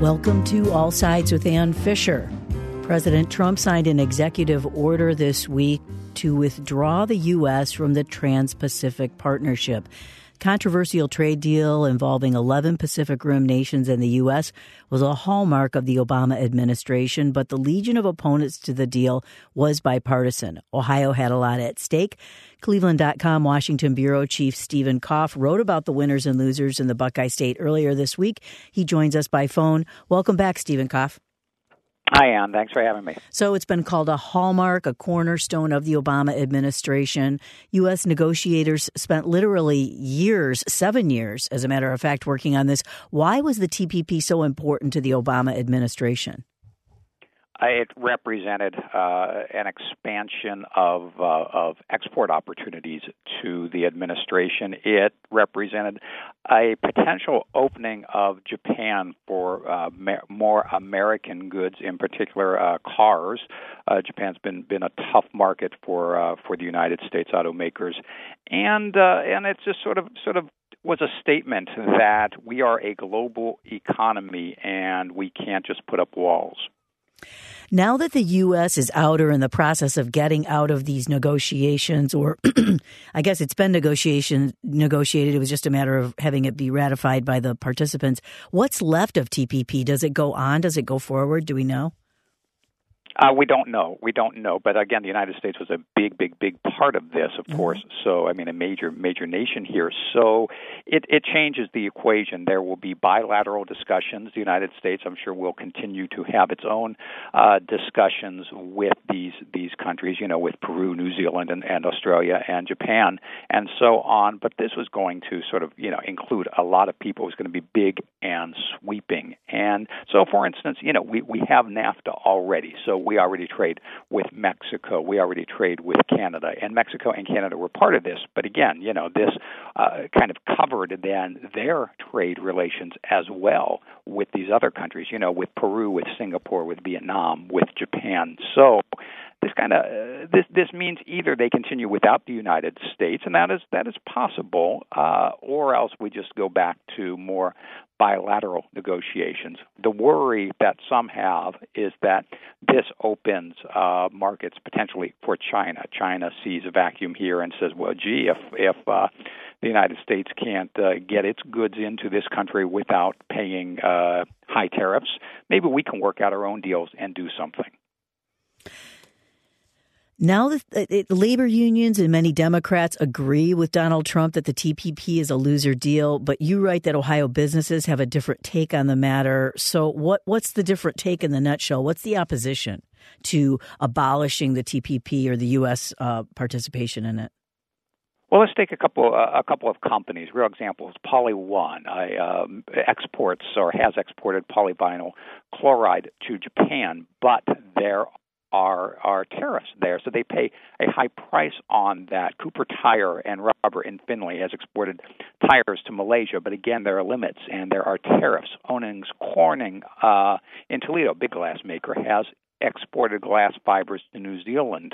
Welcome to All Sides with Ann Fisher. President Trump signed an executive order this week to withdraw the U.S. from the Trans-Pacific Partnership. Controversial trade deal involving 11 Pacific Rim nations and the U.S. was a hallmark of the Obama administration, but the legion of opponents to the deal was bipartisan. Ohio had a lot at stake. Cleveland.com Washington Bureau Chief Stephen Koff wrote about the winners and losers in the Buckeye State earlier this week. He joins us by phone. Welcome back, Stephen Koff. Hi, Ann. Thanks for having me. So it's been called a hallmark, a cornerstone of the Obama administration. U.S. negotiators spent literally years, 7 years, as a matter of fact, working on this. Why was the TPP so important to the Obama administration? It represented an expansion of export opportunities to the administration. It represented a potential opening of Japan for more American goods, in particular cars. Japan's been a tough market for the United States automakers, and it's just sort of was a statement that we are a global economy and we can't just put up walls. Now that the U.S. is out or in the process of getting out of these negotiations, or I guess it's been negotiated, it was just a matter of having it be ratified by the participants. What's left of TPP? Does it go on? Does it go forward? Do we know? We don't know. But again, the United States was a big part of this, of course. So, I mean, a major nation here. So it changes the equation. There will be bilateral discussions. The United States, I'm sure, will continue to have its own discussions with these countries, with Peru, New Zealand, and Australia and Japan, and so on. But this was going to sort of, include a lot of people. It was going to be big and sweeping. And so, for instance, we have NAFTA already. So we already trade with Mexico. We already trade with Canada. And Mexico and Canada were part of this. But again, this kind of covered then their trade relations as well with these other countries, with Peru, with Singapore, with Vietnam, with Japan. So this means either they continue without the United States, and that is possible, or else we just go back to more bilateral negotiations. The worry that some have is that this opens markets potentially for China. China sees a vacuum here and says, well, gee, if the United States can't get its goods into this country without paying high tariffs, maybe we can work out our own deals and do something. Now that labor unions and many Democrats agree with Donald Trump that the TPP is a loser deal, but you write that Ohio businesses have a different take on the matter. So what's the different take in the nutshell? What's the opposition to abolishing the TPP or the U.S. Participation in it? Well, let's take a couple of companies. Real examples: PolyOne exports or has exported polyvinyl chloride to Japan, but there are tariffs there, so they pay a high price on that. Cooper Tire and Rubber in Finley has exported tires to Malaysia, but again, there are limits and there are tariffs. Owings Corning in Toledo, big glass maker, has exported glass fibers to New Zealand.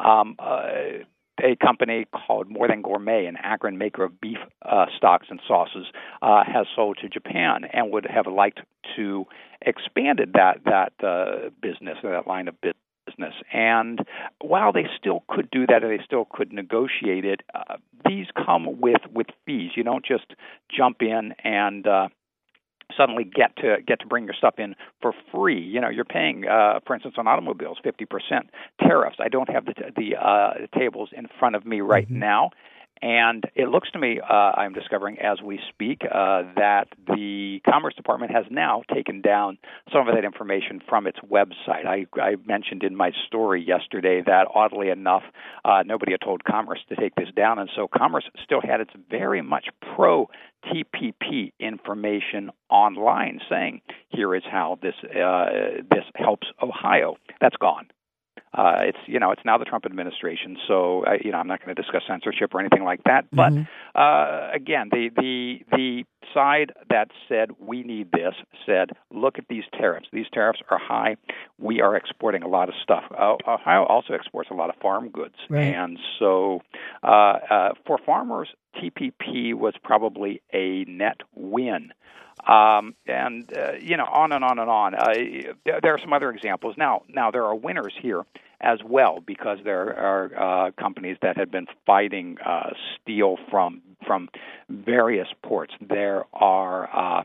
A company called More Than Gourmet, an Akron maker of beef stocks and sauces, has sold to Japan and would have liked to expanded that business, or that line of business. And while they still could do that, and they still could negotiate it, these come with fees. You don't just jump in and suddenly get to bring your stuff in for free. You're paying, for instance, on automobiles, 50% tariffs. I don't have the tables in front of me right now. And it looks to me, I'm discovering as we speak, that the Commerce Department has now taken down some of that information from its website. I mentioned in my story yesterday that, oddly enough, nobody had told Commerce to take this down, and so Commerce still had its very much pro-TPP information online, saying, here is how this helps Ohio. That's gone. It's now the Trump administration, so I'm not going to discuss censorship or anything like that. But again, the side that said, we need this, said, look at these tariffs. These tariffs are high. We are exporting a lot of stuff. Ohio also exports a lot of farm goods. Right. And so for farmers, TPP was probably a net win. On and on and on. There are some other examples. Now there are winners here as well, because there are companies that have been fighting steel from various ports. There are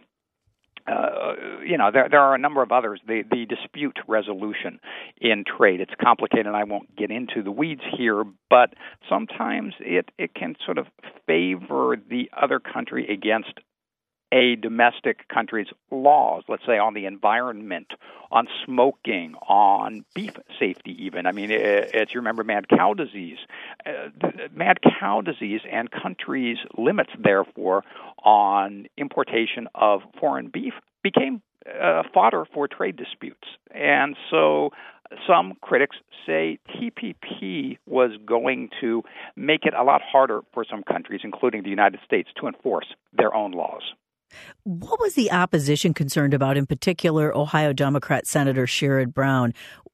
there are a number of others. The dispute resolution in trade, it's complicated, and I won't get into the weeds here, but sometimes it can sort of favor the other country against a domestic country's laws, let's say on the environment, on smoking, on beef safety even. I mean, it's, you remember mad cow disease. Mad cow disease and countries' limits, therefore, on importation of foreign beef became fodder for trade disputes. And so some critics say TPP was going to make it a lot harder for some countries, including the United States, to enforce their own laws. What was the opposition concerned about, in particular, Ohio Democrat Senator Sherrod Brown?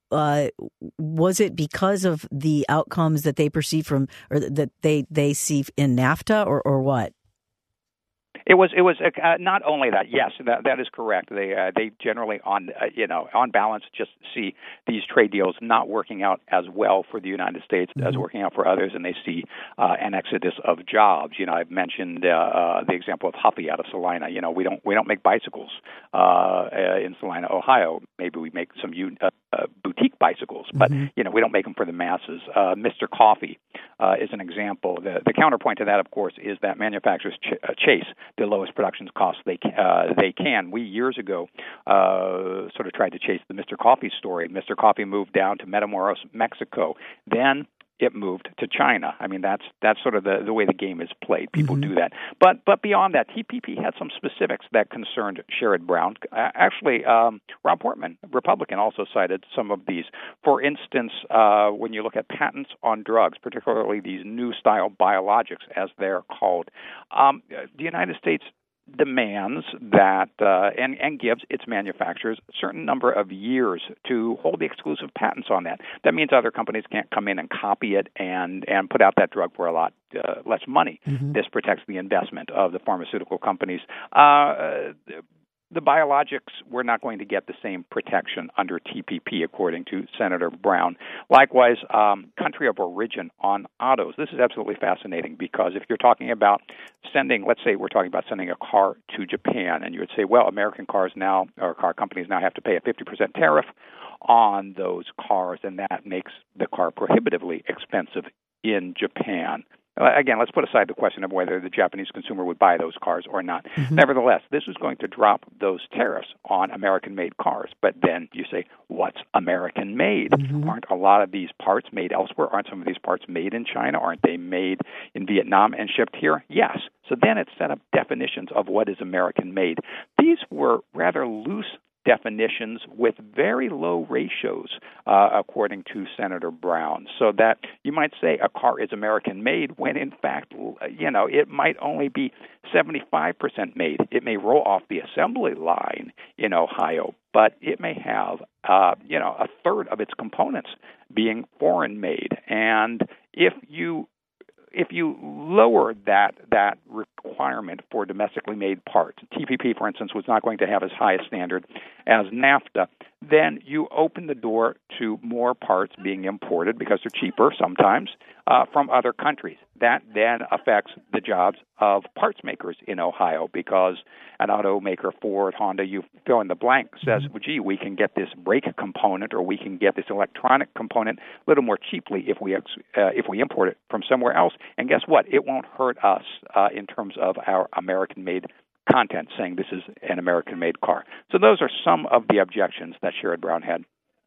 Was it because of the outcomes that they perceive from, or that they see in NAFTA, or what? It was not only that. Yes, that is correct. They generally on balance just see these trade deals not working out as well for the United States as working out for others, and they see an exodus of jobs. I've mentioned the example of Huffy out of Salina. We don't make bicycles in Salina, Ohio. Maybe we make some boutique bicycles, but we don't make them for the masses. Mr. Coffee is an example. The counterpoint to that, of course, is that manufacturers chase the lowest production costs they can. We years ago sort of tried to chase the Mr. Coffee story. Mr. Coffee moved down to Matamoros, Mexico. Then it moved to China. I mean, that's sort of the way the game is played. People do that. But beyond that, TPP had some specifics that concerned Sherrod Brown. Actually, Rob Portman, Republican, also cited some of these. For instance, when you look at patents on drugs, particularly these new style biologics, as they're called, the United States demands that and gives its manufacturers a certain number of years to hold the exclusive patents on that. That means other companies can't come in and copy it and put out that drug for a lot less money. This protects the investment of the pharmaceutical companies. The biologics were not going to get the same protection under TPP, according to Senator Brown. Likewise, country of origin on autos. This is absolutely fascinating, because if you're talking about let's say we're talking about sending a car to Japan, and you would say, well, American cars now, or car companies now, have to pay a 50% tariff on those cars, and that makes the car prohibitively expensive in Japan. Again, let's put aside the question of whether the Japanese consumer would buy those cars or not. Nevertheless, this is going to drop those tariffs on American-made cars. But then you say, what's American-made? Aren't a lot of these parts made elsewhere? Aren't some of these parts made in China? Aren't they made in Vietnam and shipped here? Yes. So then it set up definitions of what is American-made. These were rather loose definitions with very low ratios, according to Senator Brown, so that you might say a car is American-made when, in fact, it might only be 75% made. It may roll off the assembly line in Ohio, but it may have, a third of its components being foreign-made. And if you lower that requirement for domestically made parts, TPP, for instance, was not going to have as high a standard as NAFTA, then you open the door to more parts being imported, because they're cheaper sometimes, from other countries. That then affects the jobs of parts makers in Ohio, because an automaker, Ford, Honda, you fill in the blank, says, well, gee, we can get this brake component, or we can get this electronic component a little more cheaply if we import it from somewhere else. And guess what? It won't hurt us in terms of our American-made content, saying this is an American-made car. So those are some of the objections that Sherrod Brown had.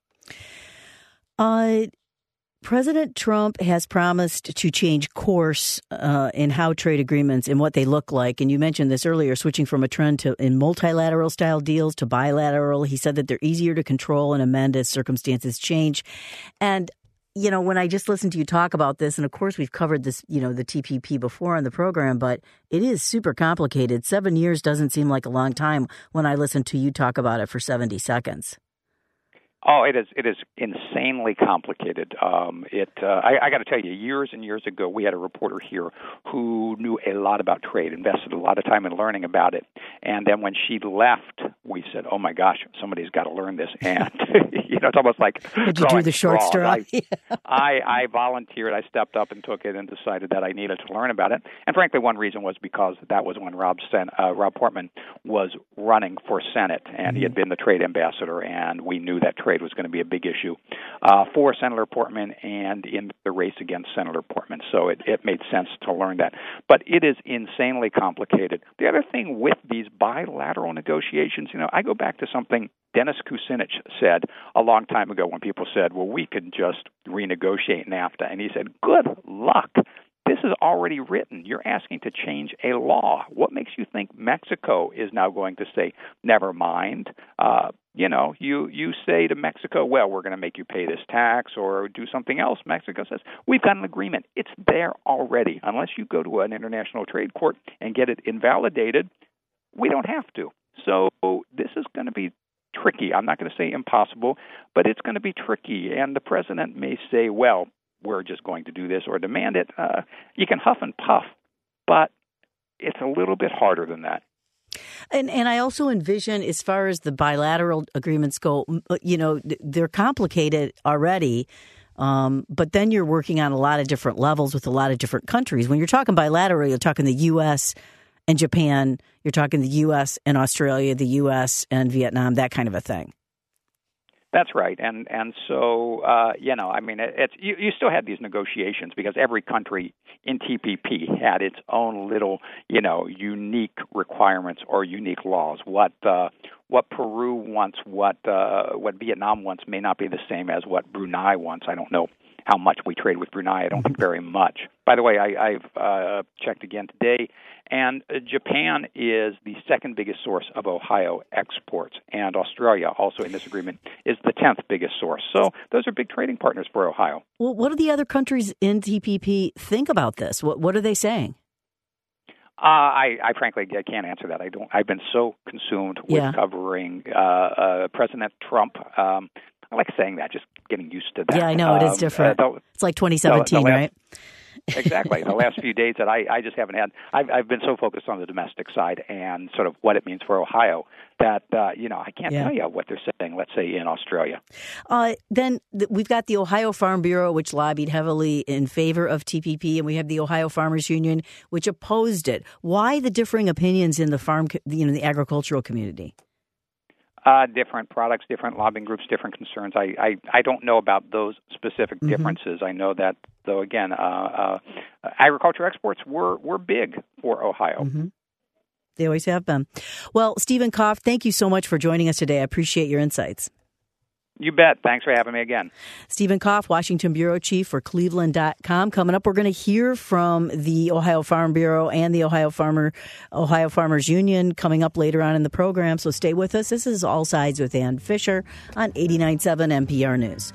President Trump has promised to change course in how trade agreements and what they look like. And you mentioned this earlier, switching from a trend in multilateral style deals to bilateral. He said that they're easier to control and amend as circumstances change. And when I just listened to you talk about this, and of course we've covered this, the TPP before on the program, but it is super complicated. 7 years doesn't seem like a long time when I listen to you talk about it for 70 seconds. Oh, it is insanely complicated. I got to tell you, years and years ago, we had a reporter here who knew a lot about trade, invested a lot of time in learning about it, and then when she left, we said, "Oh my gosh, somebody's got to learn this." And it's almost like did you do the short straw? I volunteered. I stepped up and took it and decided that I needed to learn about it. And frankly, one reason was because that was when Rob Portman was running for Senate, and he had been the trade ambassador, and we knew that trade was going to be a big issue for Senator Portman and in the race against Senator Portman. So it made sense to learn that. But it is insanely complicated. The other thing with these bilateral negotiations, I go back to something Dennis Kucinich said a long time ago when people said, well, we could just renegotiate NAFTA. And he said, good luck. This is already written. You're asking to change a law. What makes you think Mexico is now going to say, never mind? You say to Mexico, well, we're going to make you pay this tax or do something else. Mexico says, we've got an agreement. It's there already. Unless you go to an international trade court and get it invalidated, we don't have to. So this is going to be tricky. I'm not going to say impossible, but it's going to be tricky. And the president may say, well, we're just going to do this or demand it. You can huff and puff, but it's a little bit harder than that. And I also envision, as far as the bilateral agreements go, they're complicated already, but then you're working on a lot of different levels with a lot of different countries. When you're talking bilateral, you're talking the U.S. and Japan, you're talking the U.S. and Australia, the U.S. and Vietnam, that kind of a thing. That's right, and so you still had these negotiations because every country in TPP had its own little unique requirements or unique laws. What Peru wants, what Vietnam wants may not be the same as what Brunei wants. I don't know how much we trade with Brunei. I don't think very much. By the way, I've checked again today, and Japan is the second biggest source of Ohio exports, and Australia, also in this agreement, is the 10th biggest source. So those are big trading partners for Ohio. Well, what do the other countries in TPP think about this? What are they saying? I frankly can't answer that. I've been so consumed with covering President Trump. I like saying that, just getting used to that. Yeah, I know. It is different. It's like 2017, right? Exactly. The last few days that I just haven't had, I've been so focused on the domestic side and sort of what it means for Ohio that, I can't tell you what they're saying, let's say, in Australia. Then we've got the Ohio Farm Bureau, which lobbied heavily in favor of TPP, and we have the Ohio Farmers Union, which opposed it. Why the differing opinions in the agricultural community? Different products, different lobbying groups, different concerns. I don't know about those specific differences. I know that, though, again, agriculture exports were big for Ohio. Mm-hmm. They always have been. Well, Stephen Koff, thank you so much for joining us today. I appreciate your insights. You bet. Thanks for having me again. Stephen Koff, Washington Bureau Chief for Cleveland.com. Coming up, we're going to hear from the Ohio Farm Bureau and the Ohio Farmers Union coming up later on in the program. So stay with us. This is All Sides with Ann Fisher on 89.7 NPR News.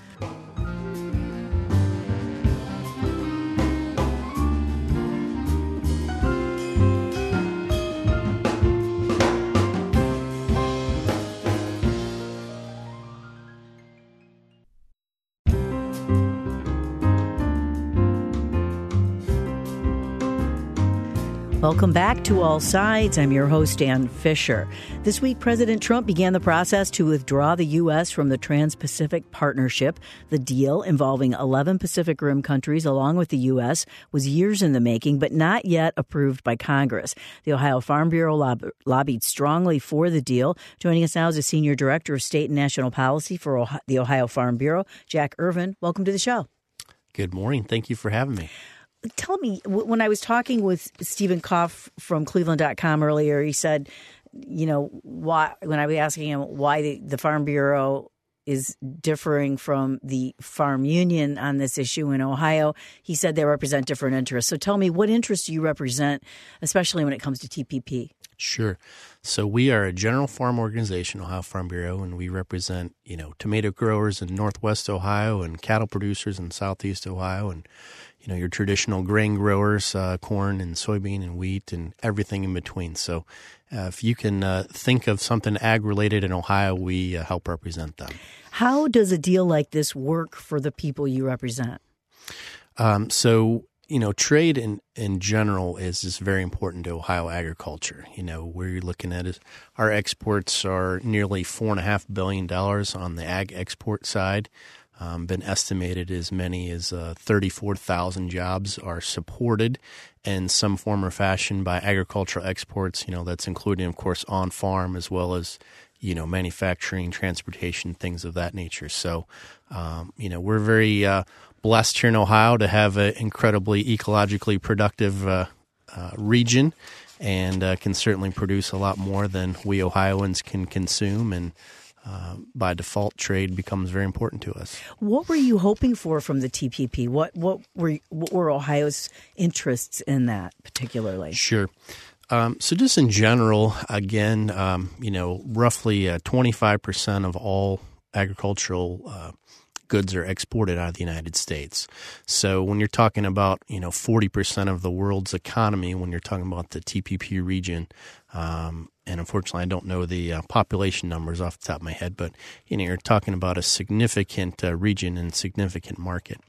Welcome back to All Sides. I'm your host, Ann Fisher. This week, President Trump began the process to withdraw the U.S. from the Trans-Pacific Partnership. The deal, involving 11 Pacific Rim countries along with the U.S., was years in the making, but not yet approved by Congress. The Ohio Farm Bureau lobbied strongly for the deal. Joining us now is a Senior Director of State and National Policy for the Ohio Farm Bureau, Jack Irvin. Welcome to the show. Good morning. Thank you for having me. Tell me, when I was talking with Stephen Koff from Cleveland.com earlier, he said, why, when I was asking him why the Farm Bureau is differing from the farm union on this issue in Ohio. He said they represent different interests. So tell me, what interests do you represent, especially when it comes to TPP? Sure. So we are a general farm organization, Ohio Farm Bureau, and we represent, tomato growers in Northwest Ohio and cattle producers in Southeast Ohio and, your traditional grain growers, corn and soybean and wheat and everything in between. So if you can think of something ag-related in Ohio, we help represent them. How does a deal like this work for the people you represent? Trade in general is just very important to Ohio agriculture. Where you're looking at is our exports are nearly $4.5 billion on the ag export side. Been estimated as many as 34,000 jobs are supported in some form or fashion by agricultural exports. That's including, of course, on farm as well as manufacturing, transportation, things of that nature. So, we're very blessed here in Ohio to have an incredibly ecologically productive region and can certainly produce a lot more than we Ohioans can consume. And by default, trade becomes very important to us. What were you hoping for from the TPP? What were Ohio's interests in that particularly? Sure. So just in general, again, roughly 25% of all agricultural goods are exported out of the United States. So when you're talking about, 40% of the world's economy, when you're talking about the TPP region, and unfortunately I don't know the population numbers off the top of my head, but, you're talking about a significant region and significant market.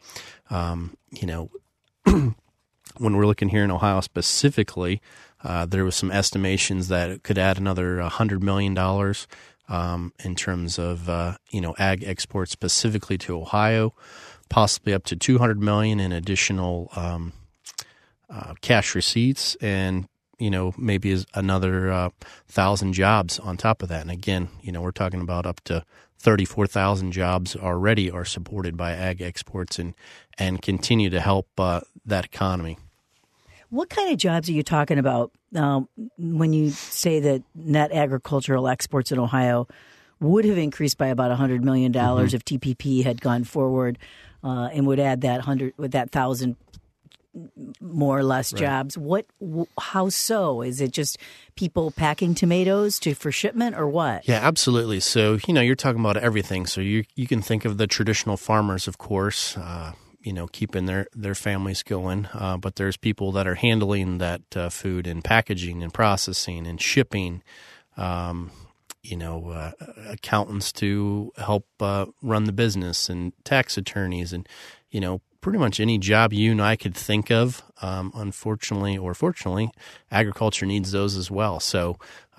When we're looking here in Ohio specifically, there was some estimations that it could add another $100 million in terms of, ag exports specifically to Ohio, possibly up to $200 million in additional cash receipts and, maybe another 1,000 jobs on top of that. And again, we're talking about up to 34,000 jobs already are supported by ag exports and continue to help that economy. What kind of jobs are you talking about when you say that net agricultural exports in Ohio would have increased by about $100 million if TPP had gone forward and would add that 1,000 more or less jobs? How so? Is it just people packing tomatoes for shipment or what? Yeah, absolutely. So, you're talking about everything. So you can think of the traditional farmers, of course, keeping their families going. But there's people that are handling that food and packaging and processing and shipping, accountants to help run the business and tax attorneys and, pretty much any job you and I could think of. Unfortunately or fortunately, agriculture needs those as well. So,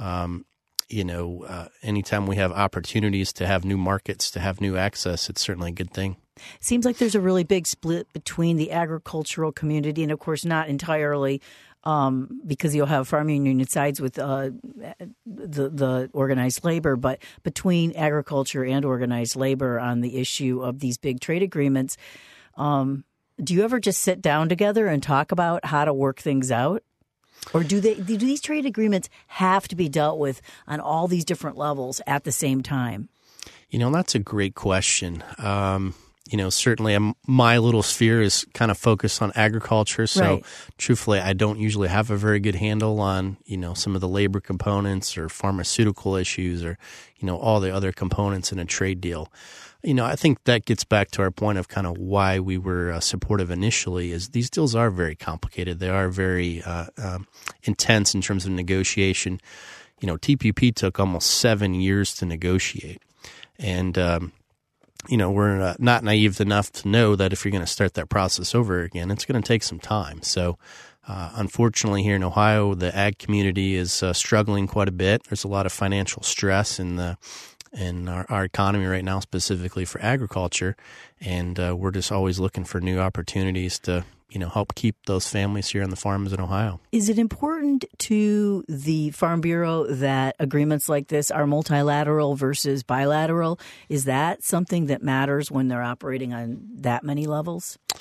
anytime we have opportunities to have new markets, to have new access, it's certainly a good thing. Seems like there's a really big split between the agricultural community and, of course, not entirely because you'll have farm union sides with the organized labor, but between agriculture and organized labor on the issue of these big trade agreements. Do you ever just sit down together and talk about how to work things out? Or do these trade agreements have to be dealt with on all these different levels at the same time? That's a great question. Certainly my little sphere is kind of focused on agriculture. So truthfully, I don't usually have a very good handle on, some of the labor components or pharmaceutical issues or, all the other components in a trade deal. I think that gets back to our point of kind of why we were supportive initially is these deals are very complicated. They are very intense in terms of negotiation. TPP took almost 7 years to negotiate. And, we're not naive enough to know that if you're going to start that process over again, it's going to take some time. So, unfortunately, here in Ohio, the ag community is struggling quite a bit. There's a lot of financial stress in our economy right now, specifically for agriculture, and we're just always looking for new opportunities to help keep those families here on the farms in Ohio. Is it important to the Farm Bureau that agreements like this are multilateral versus bilateral? Is that something that matters when they're operating on that many levels?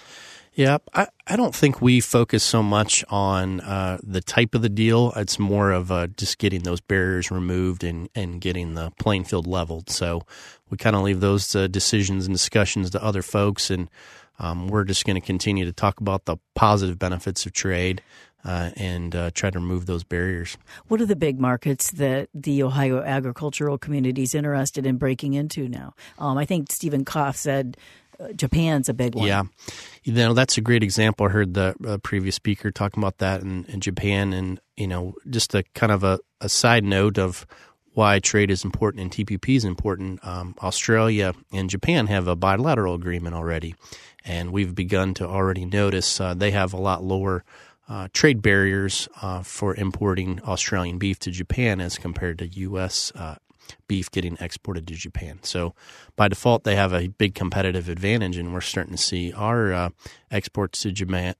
Yeah, I don't think we focus so much on the type of the deal. It's more of just getting those barriers removed and getting the playing field leveled. So we kind of leave those decisions and discussions to other folks, and we're just going to continue to talk about the positive benefits of trade and try to remove those barriers. What are the big markets that the Ohio agricultural community is interested in breaking into now? I think Stephen Koff said Japan's a big one. Yeah. That's a great example. I heard the previous speaker talking about that in Japan. And, just a kind of a side note of why trade is important and TPP is important. Australia and Japan have a bilateral agreement already. And we've begun to already notice they have a lot lower trade barriers for importing Australian beef to Japan as compared to U.S. Beef getting exported to Japan. So by default, they have a big competitive advantage, and we're starting to see our exports to Japan,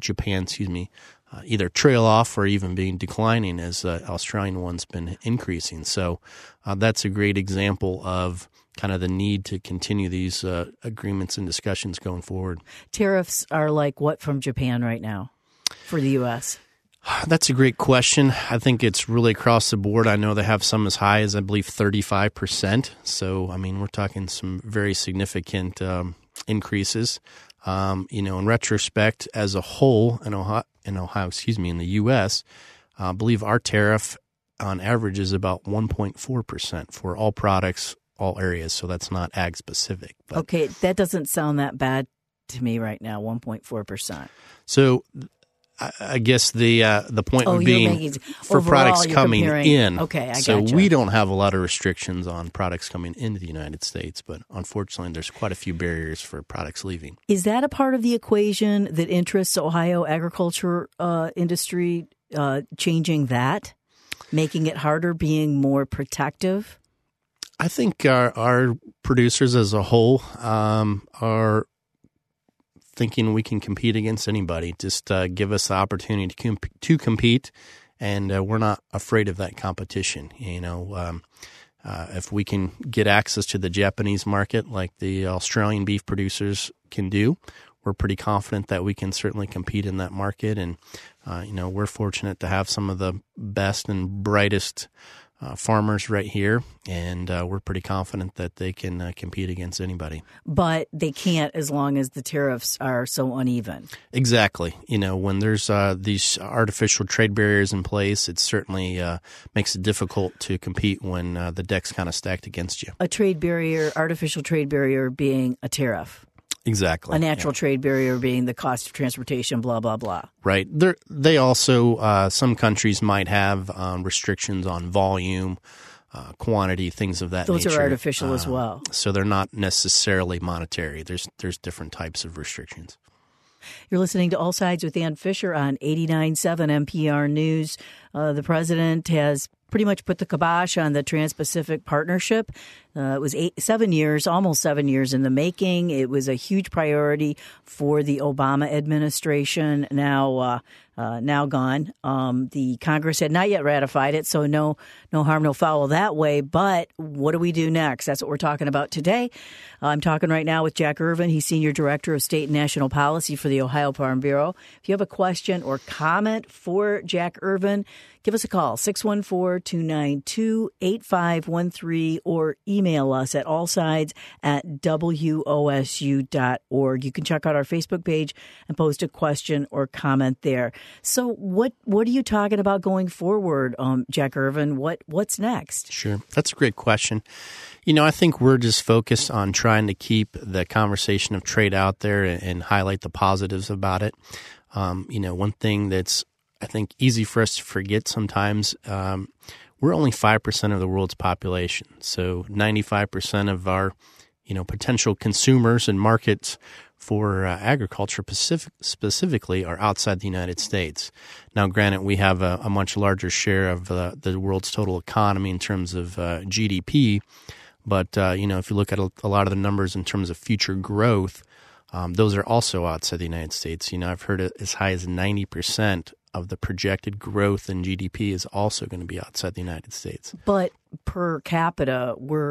either trail off or even being declining as the Australian one's been increasing. So that's a great example of kind of the need to continue these agreements and discussions going forward. Tariffs are like what from Japan right now for the U.S.? That's a great question. I think it's really across the board. I know they have some as high as, I believe, 35%. So, we're talking some very significant increases. In retrospect, as a whole, in Ohio, in the U.S., I believe our tariff on average is about 1.4% for all products, all areas. So that's not ag specific. But, okay, that doesn't sound that bad to me right now, 1.4%. So I guess the point would be for products coming in. Okay, I so gotcha. We don't have a lot of restrictions on products coming into the United States, but unfortunately, there's quite a few barriers for products leaving. Is that a part of the equation that interests Ohio agriculture industry, changing that, making it harder, being more protective? I think our producers as a whole are thinking we can compete against anybody. Just give us the opportunity to compete, and we're not afraid of that competition. If we can get access to the Japanese market like the Australian beef producers can do, we're pretty confident that we can certainly compete in that market. And, we're fortunate to have some of the best and brightest farmers right here, and we're pretty confident that they can compete against anybody. But they can't as long as the tariffs are so uneven. Exactly. When there's these artificial trade barriers in place, it certainly makes it difficult to compete when the deck's kind of stacked against you. A trade barrier, artificial trade barrier being a tariff. Exactly. A natural trade barrier being the cost of transportation, blah, blah, blah. Right. They also, some countries might have restrictions on volume, quantity, things of that nature. Those are artificial as well. So they're not necessarily monetary. There's different types of restrictions. You're listening to All Sides with Ann Fisher on 89.7 NPR News. The president has pretty much put the kibosh on the Trans-Pacific Partnership. It was almost 7 years in the making. It was a huge priority for the Obama administration. Now gone. The Congress had not yet ratified it, so no harm, no foul that way. But what do we do next? That's what we're talking about today. I'm talking right now with Jack Irvin. He's Senior Director of State and National Policy for the Ohio Farm Bureau. If you have a question or comment for Jack Irvin, give us a call, 614-292-8513, or email us at allsides@wosu.org. You can check out our Facebook page and post a question or comment there. So what are you talking about going forward, Jack Irvin? What's next? Sure. That's a great question. I think we're just focused on trying to keep the conversation of trade out there and highlight the positives about it. One thing that's, I think, easy for us to forget sometimes, we're only 5% of the world's population. So 95% of our, potential consumers and markets for agriculture specifically are outside the United States. Now, granted, we have a much larger share of the world's total economy in terms of GDP. But, if you look at a lot of the numbers in terms of future growth, those are also outside the United States. I've heard as high as 90% of the projected growth in GDP is also going to be outside the United States. But per capita, we're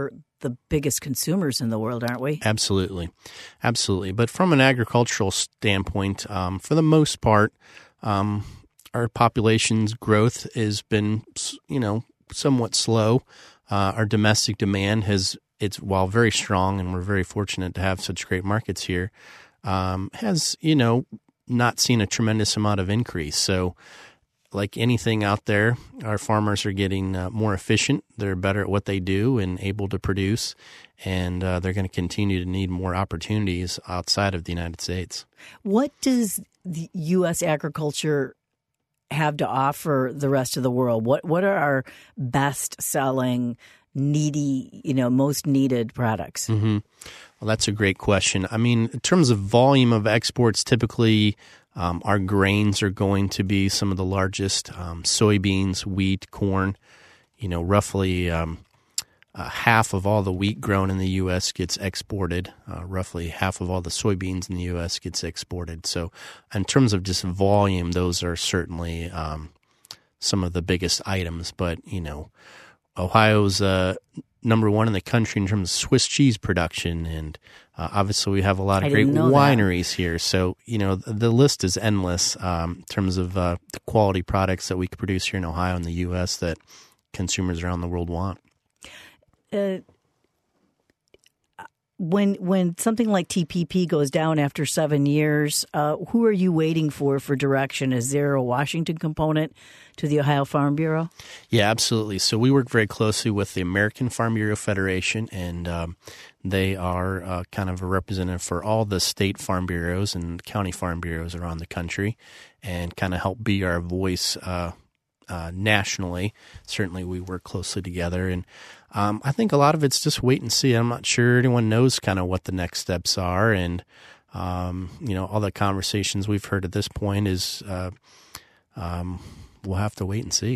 the biggest consumers in the world, aren't we? Absolutely. But from an agricultural standpoint, for the most part, our population's growth has been, somewhat slow. Our domestic demand while very strong, and we're very fortunate to have such great markets here, has, not seen a tremendous amount of increase. So like anything out there, our farmers are getting more efficient. They're better at what they do and able to produce, and they're going to continue to need more opportunities outside of the United States. What does the U.S. agriculture have to offer the rest of the world? What are our best-selling, needy, most needed products? Mm-hmm. Well, that's a great question. I mean, in terms of volume of exports, typically our grains are going to be some of the largest. Soybeans, wheat, corn. Roughly half of all the wheat grown in the U.S. gets exported. Roughly half of all the soybeans in the U.S. gets exported. So in terms of just volume, those are certainly some of the biggest items. But, Ohio's number one in the country in terms of Swiss cheese production, and obviously we have a lot of great wineries here. So, the list is endless in terms of the quality products that we can produce here in Ohio and the U.S. that consumers around the world want. When something like TPP goes down after 7 years, who are you waiting for direction? Is there a Washington component to the Ohio Farm Bureau? Yeah, absolutely. So we work very closely with the American Farm Bureau Federation, and they are kind of a representative for all the state farm bureaus and county farm bureaus around the country, and kind of help be our voice nationally. Certainly we work closely together, and I think a lot of it's just wait and see. I'm not sure anyone knows kind of what the next steps are, and all the conversations we've heard at this point is we'll have to wait and see.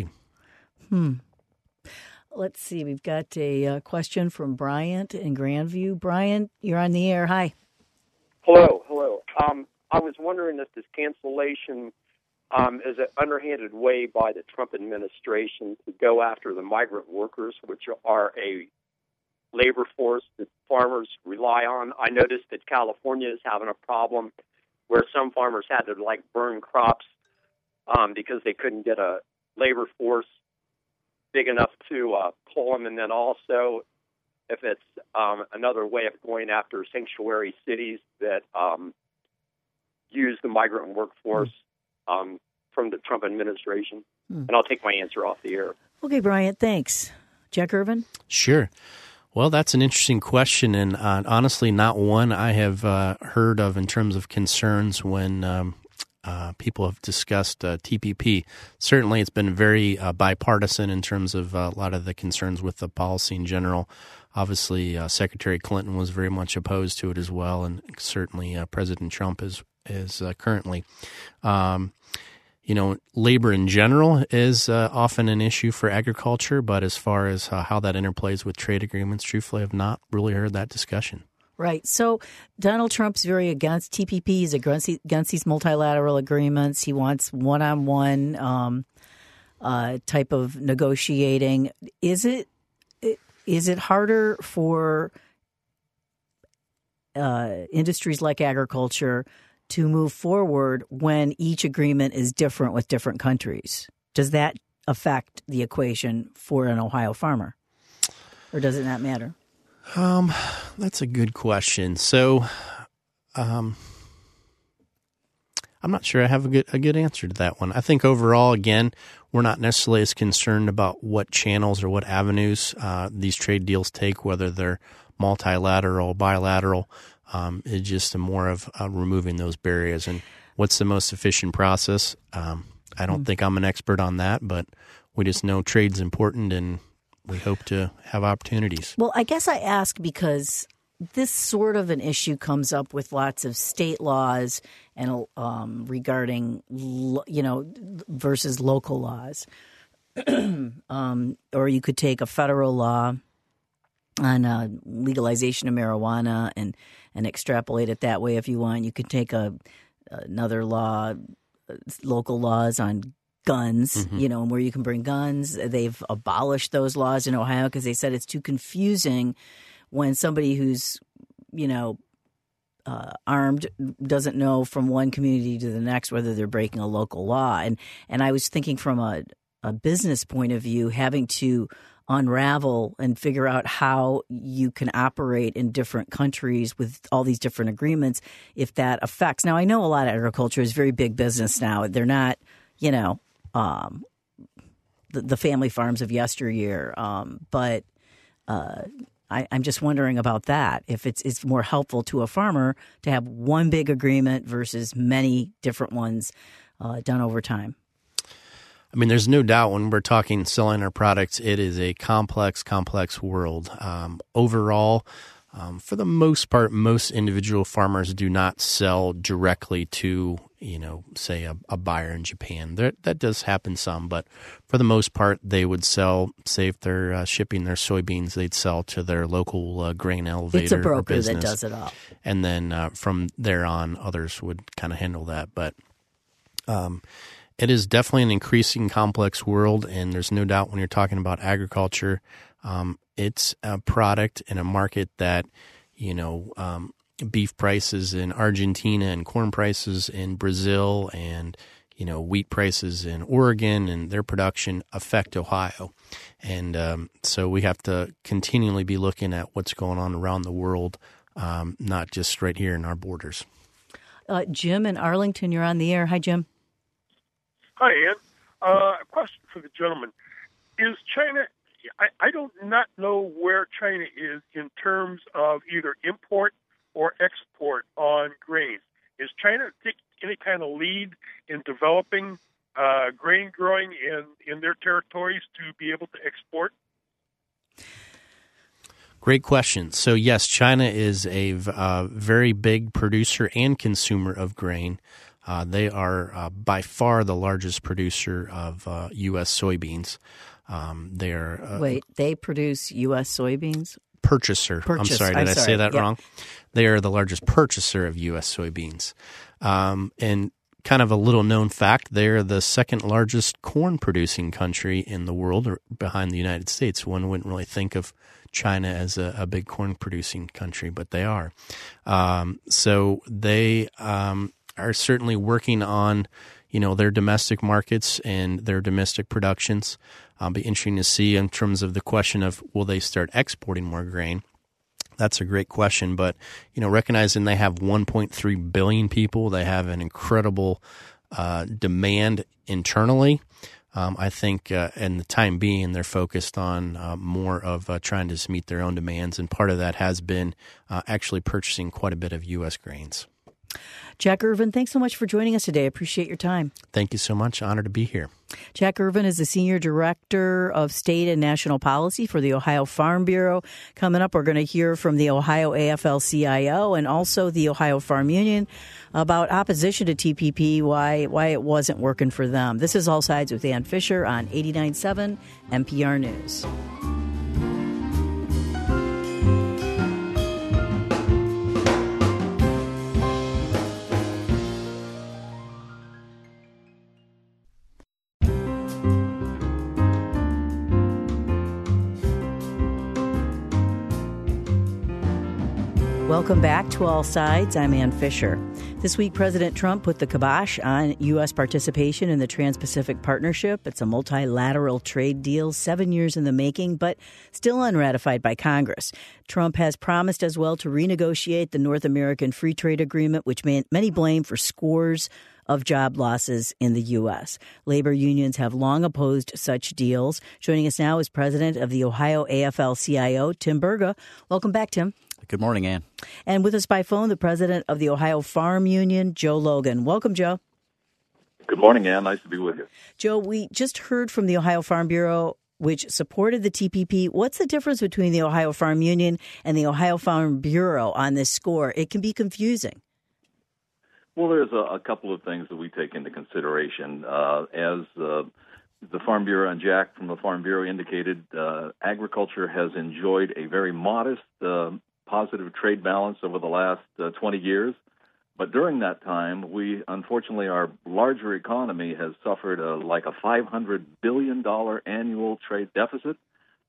Let's see. We've got a question from Bryant in Grandview. Bryant, you're on the air. Hi. Hello. I was wondering if this cancellation is an underhanded way by the Trump administration to go after the migrant workers, which are a labor force that farmers rely on. I noticed that California is having a problem where some farmers had to burn crops because they couldn't get a labor force big enough to pull them. And then also, if it's another way of going after sanctuary cities that use the migrant workforce from the Trump administration. And I'll take my answer off the air. Okay, Bryant, thanks. Jack Irvin? Sure. Well, that's an interesting question, and honestly not one I have heard of in terms of concerns when people have discussed TPP. Certainly it's been very bipartisan in terms of a lot of the concerns with the policy in general. Obviously, Secretary Clinton was very much opposed to it as well, and certainly President Trump is currently. Labor in general is often an issue for agriculture, but as far as how that interplays with trade agreements, truthfully, I have not really heard that discussion. Right. So Donald Trump's very against TPP. He's against these multilateral agreements. He wants one-on-one type of negotiating. Is it harder for industries like agriculture to move forward when each agreement is different with different countries? Does that affect the equation for an Ohio farmer, or does it not matter? That's a good question. So, I'm not sure I have a good answer to that one. I think overall, again, we're not necessarily as concerned about what channels or what avenues these trade deals take, whether they're multilateral, bilateral. It's just more of removing those barriers. And what's the most efficient process? I don't think I'm an expert on that, but we just know trade's important, and we hope to have opportunities. Well, I guess I ask because this sort of an issue comes up with lots of state laws and regarding, versus local laws. Or you could take a federal law on legalization of marijuana and extrapolate it that way if you want. You could take another law, local laws on guns, where you can bring guns. They've abolished those laws in Ohio because they said it's too confusing when somebody who's, armed doesn't know from one community to the next whether they're breaking a local law. And I was thinking from a business point of view, having to unravel and figure out how you can operate in different countries with all these different agreements, if that affects. Now, I know a lot of agriculture is very big business now. They're not, the family farms of yesteryear. But I'm just wondering about that, if it's more helpful to a farmer to have one big agreement versus many different ones done over time. I mean, there's no doubt when we're talking selling our products, it is a complex world. Overall, for the most part, most individual farmers do not sell directly to, say a buyer in Japan. That does happen some, but for the most part, they would sell, say if they're shipping their soybeans, they'd sell to their local grain elevator. It's a broker business, that does it all. And then from there on, others would kind of handle that. But it is definitely an increasing complex world, and there's no doubt when you're talking about agriculture, it's a product in a market that, beef prices in Argentina and corn prices in Brazil and, wheat prices in Oregon and their production affect Ohio. And so we have to continually be looking at what's going on around the world, not just right here in our borders. Jim in Arlington, you're on the air. Hi, Jim. Hi, Ann. A question for the gentleman. Is China, I do not know where China is in terms of either import or export on grains. Is China taking any kind of lead in developing grain growing in their territories to be able to export? Great question. So, yes, China is a very big producer and consumer of grain. They are by far the largest producer of U.S. soybeans. They produce U.S. soybeans? Purchaser. I'm sorry, did I say that wrong? They are the largest purchaser of U.S. soybeans. And kind of a little known fact, they are the second largest corn producing country in the world, behind the United States. One wouldn't really think of China as a big corn producing country, but they are. So they are certainly working on, their domestic markets and their domestic productions. Be interesting to see in terms of the question of will they start exporting more grain. That's a great question, but recognizing they have 1.3 billion people, they have an incredible demand internally. I think in the time being, they're focused on more of trying to meet their own demands, and part of that has been actually purchasing quite a bit of U.S. grains. Jack Irvin, thanks so much for joining us today. I appreciate your time. Thank you so much. Honored to be here. Jack Irvin is the Senior Director of State and National Policy for the Ohio Farm Bureau. Coming up, we're going to hear from the Ohio AFL-CIO and also the Ohio Farm Union about opposition to TPP, why it wasn't working for them. This is All Sides with Ann Fisher on 89.7 NPR News. Welcome back to All Sides. I'm Ann Fisher. This week, President Trump put the kibosh on U.S. participation in the Trans-Pacific Partnership. It's a multilateral trade deal, 7 years in the making, but still unratified by Congress. Trump has promised as well to renegotiate the North American Free Trade Agreement, which many blame for scores of job losses in the U.S. Labor unions have long opposed such deals. Joining us now is President of the Ohio AFL-CIO, Tim Burga. Welcome back, Tim. Good morning, Ann. And with us by phone, the president of the Ohio Farm Union, Joe Logan. Welcome, Joe. Good morning, Ann. Nice to be with you. Joe, we just heard from the Ohio Farm Bureau, which supported the TPP. What's the difference between the Ohio Farm Union and the Ohio Farm Bureau on this score? It can be confusing. Well, there's a couple of things that we take into consideration. As the Farm Bureau and Jack from the Farm Bureau indicated, agriculture has enjoyed a very modest positive trade balance over the last 20 years. But during that time, unfortunately, our larger economy has suffered like a $500 billion annual trade deficit.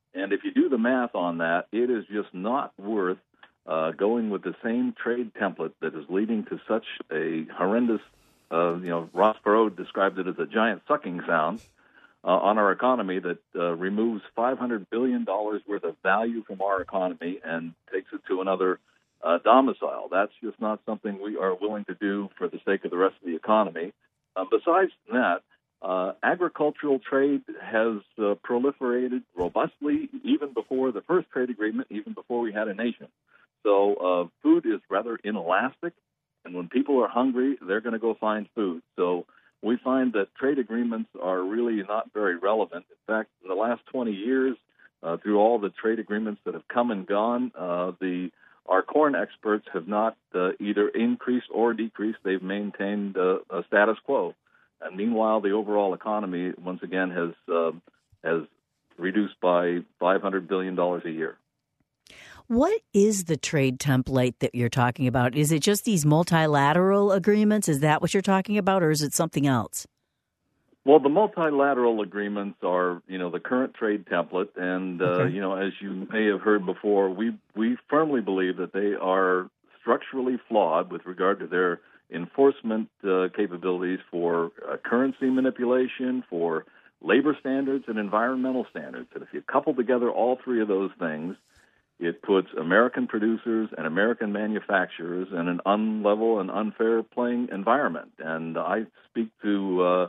And if you do the math on that, it is just not worth going with the same trade template that is leading to such a horrendous, Ross Perot described it as a giant sucking sound on our economy that removes $500 billion worth of value from our economy and takes it to another domicile. That's just not something we are willing to do for the sake of the rest of the economy. Besides that, agricultural trade has proliferated robustly even before the first trade agreement, even before we had a nation. So food is rather inelastic, and when people are hungry, they're going to go find food. So we find that trade agreements are really not very relevant. In fact, in the last 20 years, through all the trade agreements that have come and gone, our corn experts have not either increased or decreased. They've maintained a status quo. And meanwhile, the overall economy, once again, has reduced by $500 billion a year. What is the trade template that you're talking about? Is it just these multilateral agreements? Is that what you're talking about, or is it something else? Well, the multilateral agreements are, the current trade template, and Okay. As you may have heard before, we firmly believe that they are structurally flawed with regard to their enforcement capabilities for currency manipulation, for labor standards, and environmental standards. And if you couple together all three of those things, it puts American producers and American manufacturers in an unlevel and unfair playing environment. And I speak to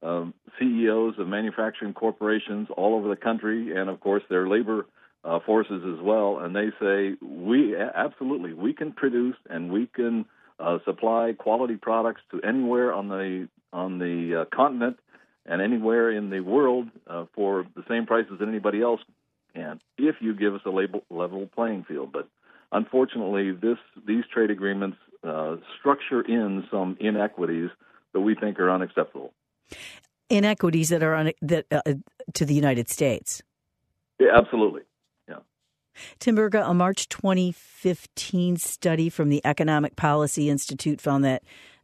CEOs of manufacturing corporations all over the country, and of course their labor forces as well. And they say we can produce and we can supply quality products to anywhere on the continent and anywhere in the world for the same prices that anybody else can, if you give us a level playing field. But unfortunately, these trade agreements structure in some inequities that we think are unacceptable. Inequities that are to the United States. Yeah, absolutely. Yeah. Tim Burga, a March 2015 study from the Economic Policy Institute found that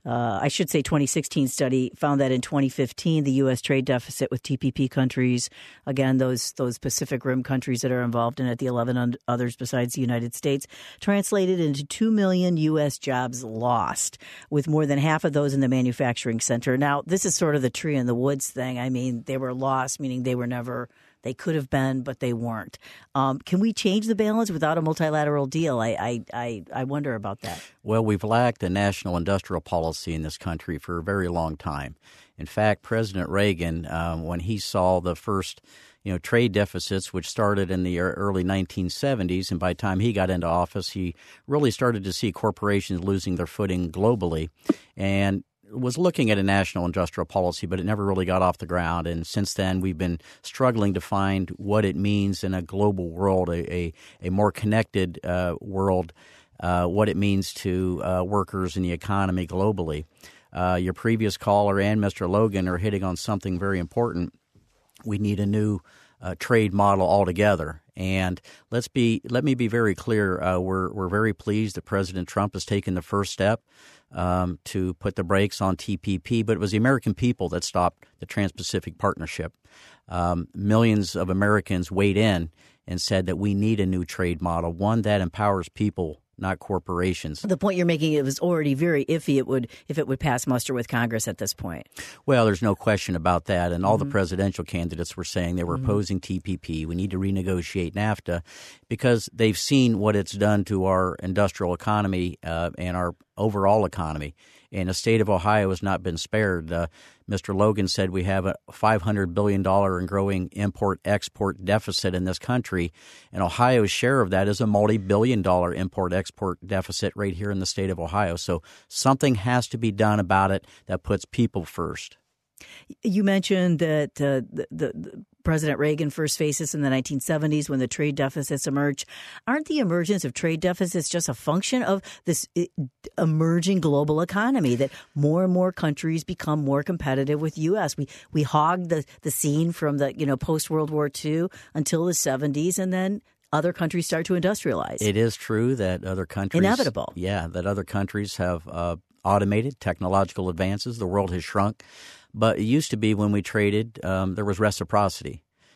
2016 study found that in 2015, the U.S. trade deficit with TPP countries, again, those Pacific Rim countries that are involved in it, the 11 others besides the United States, translated into 2 million U.S. jobs lost, with more than half of those in the manufacturing center. Now, this is sort of the tree in the woods thing. I mean, they were lost, meaning they could have been, but they weren't. Can we change the balance without a multilateral deal? I wonder about that. Well, we've lacked a national industrial policy in this country for a very long time. In fact, President Reagan, when he saw the first trade deficits, which started in the early 1970s, and by the time he got into office, he really started to see corporations losing their footing globally, and was looking at a national industrial policy, but it never really got off the ground. And since then, we've been struggling to find what it means in a global world, a more connected world, what it means to workers and the economy globally. Your previous caller and Mr. Logan are hitting on something very important. We need a new trade model altogether. And let me be very clear. We're very pleased that President Trump has taken the first step to put the brakes on TPP, but it was the American people that stopped the Trans-Pacific Partnership. Millions of Americans weighed in and said that we need a new trade model, one that empowers people, not corporations. The point you're making, it was already very iffy if it would pass muster with Congress at this point. Well, there's no question about that. And all the presidential candidates were saying they were opposing TPP. We need to renegotiate NAFTA because they've seen what it's done to our industrial economy and our overall economy. And the state of Ohio has not been spared. Mr. Logan said we have a $500 billion and growing import-export deficit in this country, and Ohio's share of that is a multi-billion-dollar import-export deficit right here in the state of Ohio. So something has to be done about it that puts people first. You mentioned that the President Reagan first faced this in the 1970s when the trade deficits emerged. Aren't the emergence of trade deficits just a function of this emerging global economy, that more and more countries become more competitive with U.S.? We hogged the scene from the post-World War II until the 70s, and then other countries start to industrialize. It is true that other countries... Inevitable. Yeah, that other countries have automated technological advances. The world has shrunk. But it used to be when we traded, there was reciprocity.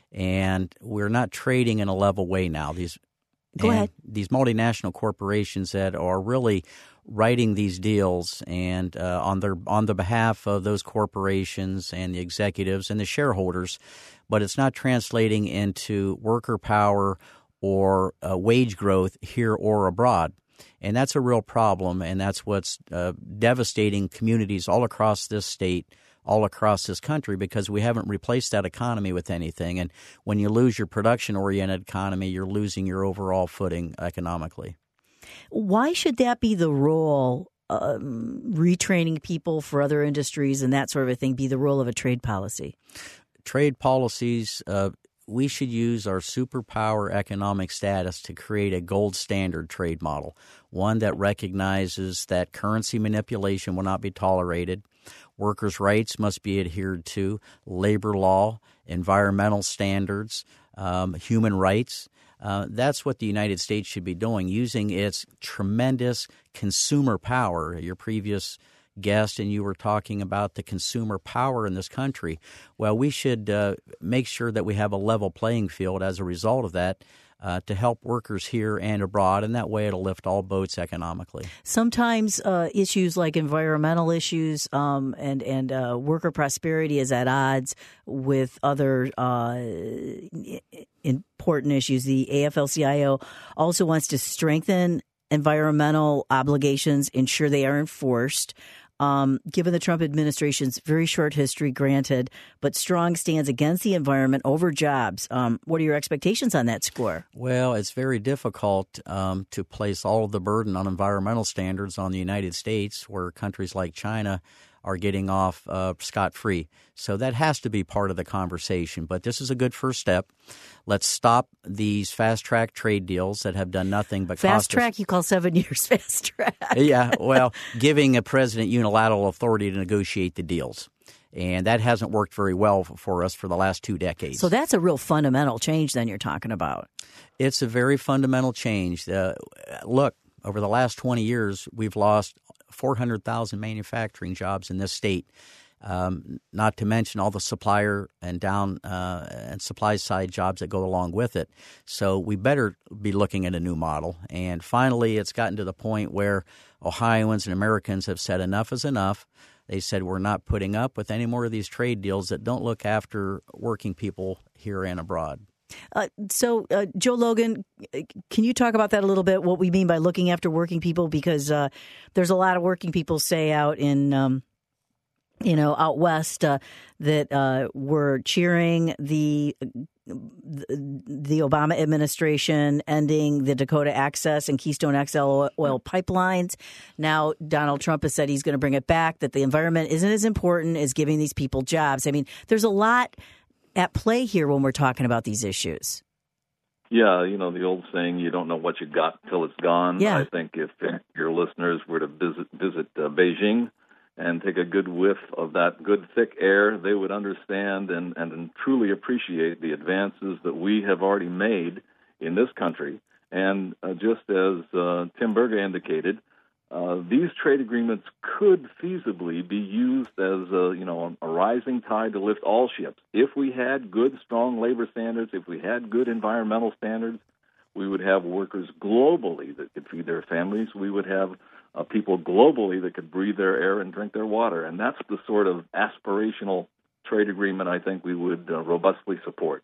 and we're not trading in a level way now. Go ahead. These multinational corporations that are really writing these deals and on the behalf of those corporations and the executives and the shareholders, but it's not translating into worker power or wage growth here or abroad. And that's a real problem, and that's what's devastating communities all across this state, all across this country, because we haven't replaced that economy with anything. And when you lose your production-oriented economy, you're losing your overall footing economically. Why should that be the role, retraining people for other industries and that sort of a thing, be the role of a trade policy? Trade policies, we should use our superpower economic status to create a gold standard trade model, one that recognizes that currency manipulation will not be tolerated, workers' rights must be adhered to, labor law, environmental standards, human rights. That's what the United States should be doing, using its tremendous consumer power. Your previous guest and you were talking about the consumer power in this country. Well, we should make sure that we have a level playing field as a result of that to help workers here and abroad, and that way it'll lift all boats economically. Sometimes issues like environmental issues and worker prosperity is at odds with other important issues. The AFL-CIO also wants to strengthen environmental obligations, ensure they are enforced. Given the Trump administration's very short history, granted, but strong stands against the environment over jobs. What are your expectations on that score? Well, it's very difficult to place all of the burden on environmental standards on the United States, where countries like China are getting off scot-free. So that has to be part of the conversation. But this is a good first step. Let's stop these fast-track trade deals that have done nothing but fast track. You call 7 years fast track? Yeah, well, giving a president unilateral authority to negotiate the deals. And that hasn't worked very well for us for the last 2 decades. So that's a real fundamental change then you're talking about. It's a very fundamental change. Look, over the last 20 years, we've lost 400,000 manufacturing jobs in this state, not to mention all the supplier and and supply side jobs that go along with it. So we better be looking at a new model. And finally, it's gotten to the point where Ohioans and Americans have said enough is enough. They said we're not putting up with any more of these trade deals that don't look after working people here and abroad. So, Joe Logan, can you talk about that a little bit, what we mean by looking after working people? Because there's a lot of working people, say, out in, out west that were cheering the Obama administration ending the Dakota Access and Keystone XL oil pipelines. Now, Donald Trump has said he's going to bring it back, that the environment isn't as important as giving these people jobs. I mean, there's a lot at play here when we're talking about these issues. Yeah, the old saying, you don't know what you got till it's gone. Yeah. I think if your listeners were to visit Beijing and take a good whiff of that good, thick air, they would understand and truly appreciate the advances that we have already made in this country. And just as Tim Berga indicated, these trade agreements could feasibly be used as a rising tide to lift all ships. If we had good, strong labor standards, if we had good environmental standards, we would have workers globally that could feed their families. We would have people globally that could breathe their air and drink their water. And that's the sort of aspirational trade agreement I think we would robustly support.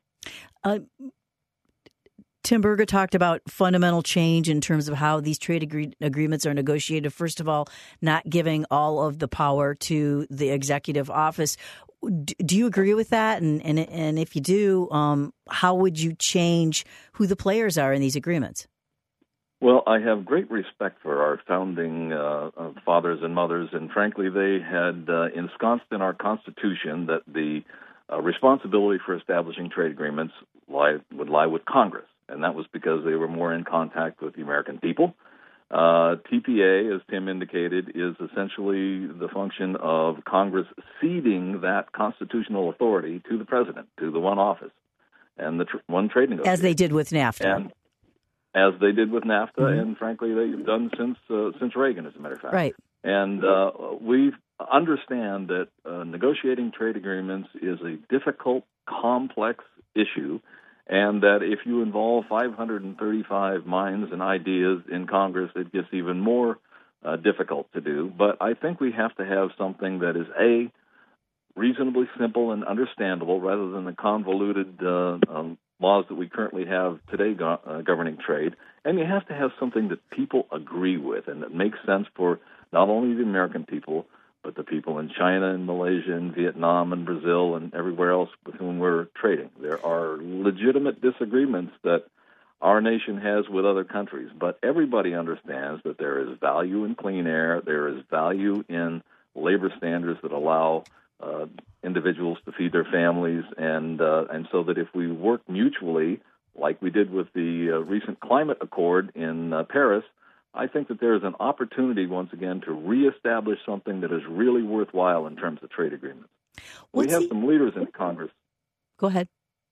Tim Berga talked about fundamental change in terms of how these trade agreements are negotiated. First of all, not giving all of the power to the executive office. Do you agree with that? And if you do, how would you change who the players are in these agreements? Well, I have great respect for our founding fathers and mothers, and frankly, they had ensconced in our Constitution that the responsibility for establishing trade agreements would lie with Congress. And that was because they were more in contact with the American people. TPA, as Tim indicated, is essentially the function of Congress ceding that constitutional authority to the president, to the one office, and the one trade negotiator. As they did with NAFTA. And as they did with NAFTA, and frankly, they've done since Reagan, as a matter of fact. Right. And we understand that negotiating trade agreements is a difficult, complex issue, and that if you involve 535 minds and ideas in Congress, it gets even more difficult to do. But I think we have to have something that is, A, reasonably simple and understandable rather than the convoluted laws that we currently have today governing trade. And you have to have something that people agree with and that makes sense for not only the American people, but the people in China and Malaysia and Vietnam and Brazil and everywhere else with whom we're trading. There are legitimate disagreements that our nation has with other countries, but everybody understands that there is value in clean air, there is value in labor standards that allow individuals to feed their families, and so that if we work mutually, like we did with the recent climate accord in Paris, I think that there is an opportunity once again to reestablish something that is really worthwhile in terms of trade agreements. We have some leaders in Congress. Go ahead.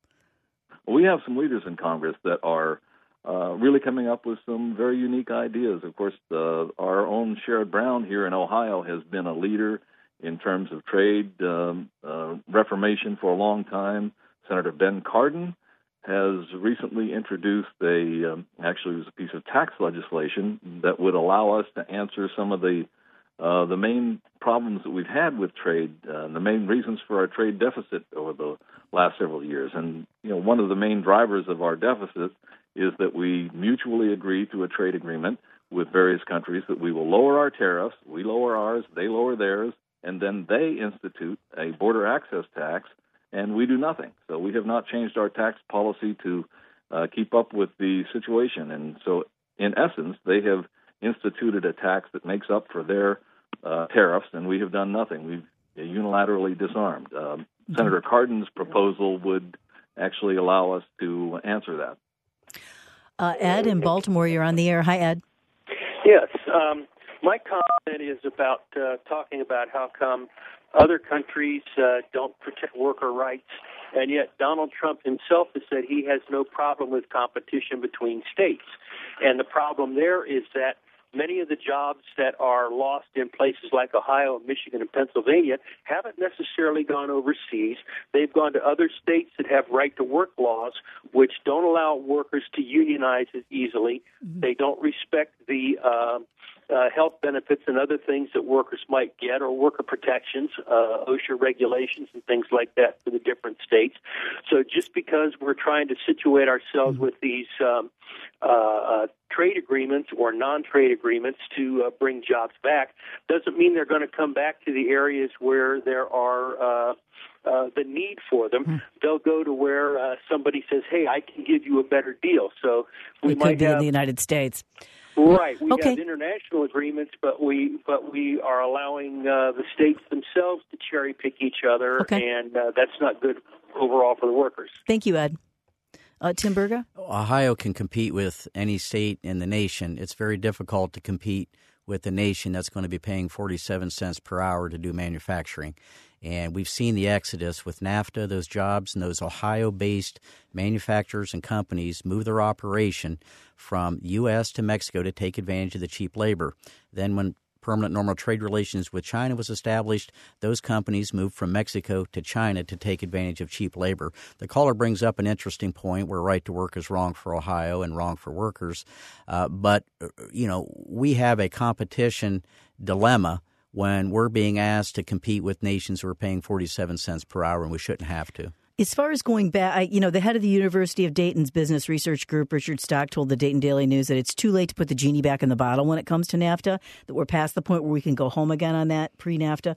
We have some leaders in Congress that are really coming up with some very unique ideas. Of course, our own Sherrod Brown here in Ohio has been a leader in terms of trade reformation for a long time. Senator Ben Cardin has recently introduced actually it was a piece of tax legislation that would allow us to answer some of the main problems that we've had with trade, the main reasons for our trade deficit over the last several years. And one of the main drivers of our deficit is that we mutually agree to a trade agreement with various countries that we will lower our tariffs, we lower ours, they lower theirs, and then they institute a border access tax, and we do nothing. So we have not changed our tax policy to keep up with the situation. And so, in essence, they have instituted a tax that makes up for their tariffs, and we have done nothing. We've unilaterally disarmed. Senator Cardin's proposal would actually allow us to answer that. Ed in Baltimore, you're on the air. Hi, Ed. Yes. My comment is about talking about how come other countries don't protect worker rights, and yet Donald Trump himself has said he has no problem with competition between states. And the problem there is that many of the jobs that are lost in places like Ohio, Michigan, and Pennsylvania haven't necessarily gone overseas. They've gone to other states that have right-to-work laws, which don't allow workers to unionize as easily. They don't respect the health benefits and other things that workers might get, or worker protections, OSHA regulations and things like that for the different states. So just because we're trying to situate ourselves with these trade agreements or non-trade agreements to bring jobs back doesn't mean they're going to come back to the areas where there are the need for them. They'll go to where somebody says, hey, I can give you a better deal. So we might could be have in the United States. Right. We have international agreements, but we are allowing the states themselves to cherry pick each other, and that's not good overall for the workers. Thank you, Ed. Tim Berga? Ohio can compete with any state in the nation. It's very difficult to compete with a nation that's going to be paying 47 cents per hour to do manufacturing. And we've seen the exodus with NAFTA, those jobs and those Ohio-based manufacturers and companies move their operation from U.S. to Mexico to take advantage of the cheap labor. Then when permanent normal trade relations with China was established, those companies moved from Mexico to China to take advantage of cheap labor. The caller brings up an interesting point where right to work is wrong for Ohio and wrong for workers. But we have a competition dilemma when we're being asked to compete with nations who are paying 47 cents per hour, and we shouldn't have to. As far as going back, the head of the University of Dayton's Business Research Group, Richard Stock, told the Dayton Daily News that it's too late to put the genie back in the bottle when it comes to NAFTA, that we're past the point where we can go home again on that pre-NAFTA.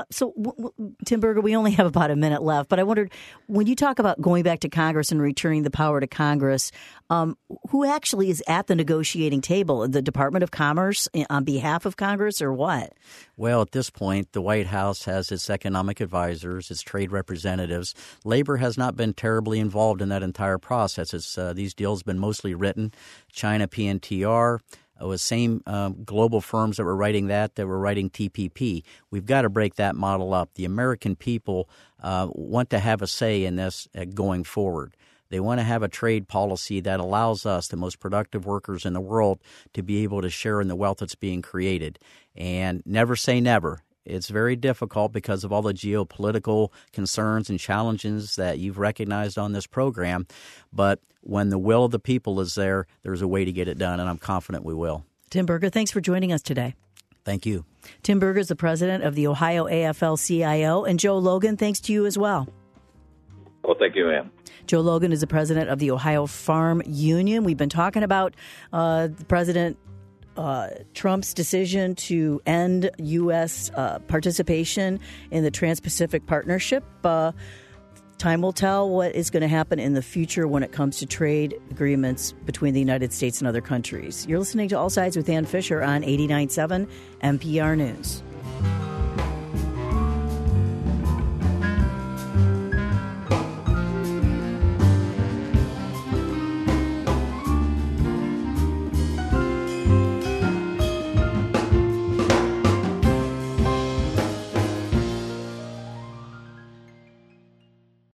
Tim Berga, we only have about a minute left, but I wondered, when you talk about going back to Congress and returning the power to Congress, who actually is at the negotiating table? The Department of Commerce on behalf of Congress, or what? Well, at this point, the White House has its economic advisors, its trade representatives. Labor has not been terribly involved in that entire process. These deals have been mostly written. China PNTR was same global firms that were writing that were writing TPP. We've got to break that model up. The American people want to have a say in this going forward. They want to have a trade policy that allows us, the most productive workers in the world, to be able to share in the wealth that's being created. And never say never. it's very difficult because of all the geopolitical concerns and challenges that you've recognized on this program. But when the will of the people is there, there's a way to get it done, and I'm confident we will. Tim Berger, thanks for joining us today. Thank you. Tim Berger is the president of the Ohio AFL-CIO, and Joe Logan, thanks to you as well. Well, thank you, Ann. Joe Logan is the president of the Ohio Farm Union. We've been talking about President Trump's decision to end U.S. participation in the Trans-Pacific Partnership. Time will tell what is going to happen in the future when it comes to trade agreements between the United States and other countries. You're listening to All Sides with Ann Fisher on 89.7 NPR News.